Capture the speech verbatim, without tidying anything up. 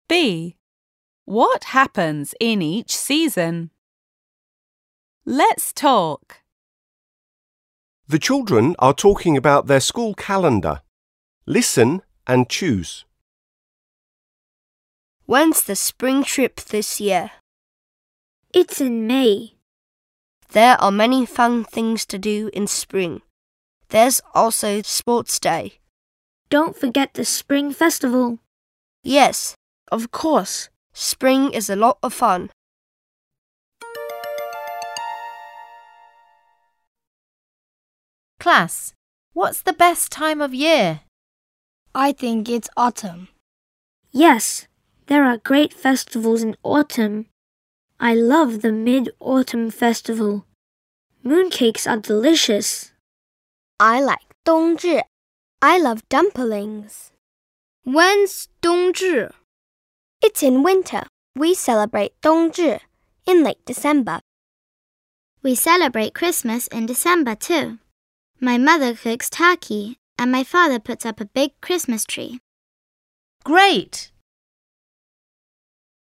B. What happens in each season? Let's talk. The children are talking about their school calendar. Listen and choose. When's the spring trip this year? It's in May. There are many fun things to do in spring. There's also Sports Day. Don't forget the Spring Festival. Yes, of course. Spring is a lot of fun. Class, what's the best time of year? I think it's autumn. Yes, there are great festivals in autumn. I love the Mid-Autumn Festival. Mooncakes are delicious. I like 冬至. I love dumplings. When's 冬至? It's in winter. We celebrate 冬至 in late December. We celebrate Christmas in December too. My mother cooks turkey and my father puts up a big Christmas tree. Great!